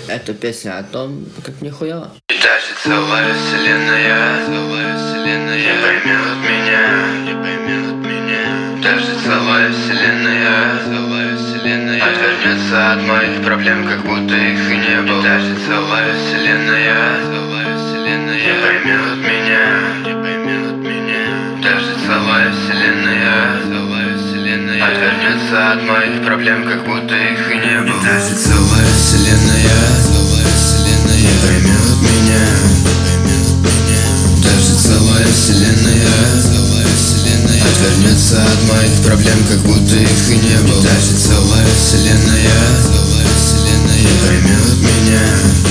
Это песня о том, как нихуя. И даже целая вселенная не поймет меня. Даже целая вселенная отвернется от моих проблем, как будто их и не было. И даже целая вселенная не поймет меня. Даже целая вселенная отвернется от моих проблем, как будто их и не было. И даже целая вселенная не поймет меня. Даже целая вселенная отвернется от моих проблем, как будто их и не было. И даже целая вселенная не поймет меня.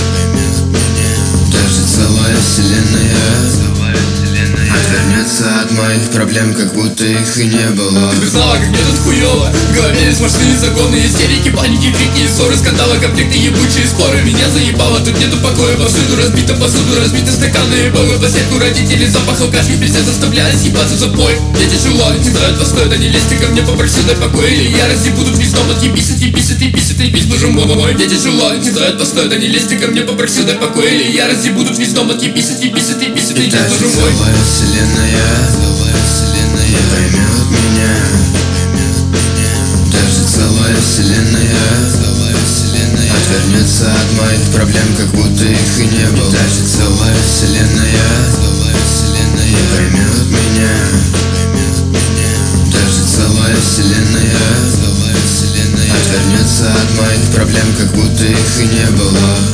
Даже целая вселенная отвернется от моих проблем, как будто их и не было. Ты бы знала, как мне тут хуёво. В голове сплошные законы, истерики, паники, крики, ссоры, скандалы, конфликты, ебучие споры. Меня заебало, тут нету покоя. Повсюду разбита посуду, разбиты стаканы, бомбы по сетку, родители, запах алкашки, пиздец заставляют съебаться за бой. Мне тяжело, не знают, во что это, не лезьте ко мне, попроси дай покой. Или ярости будут весь дом отъебись, отъебись, отъебись, отъебись, боже мой. Мне тяжело, не знают, во что это, не лезьте ко мне, попроси дай покой. Или ярости будут весь дом отъебись, отъебись, отъебись, отъебись, боже мой. Вселенная не поймет меня. Даже целая вселенная отвернется от моих проблем, как будто их и не было. И даже целая вселенная не поймет меня. Даже целая вселенная отвернется от моих проблем, как будто их и не было.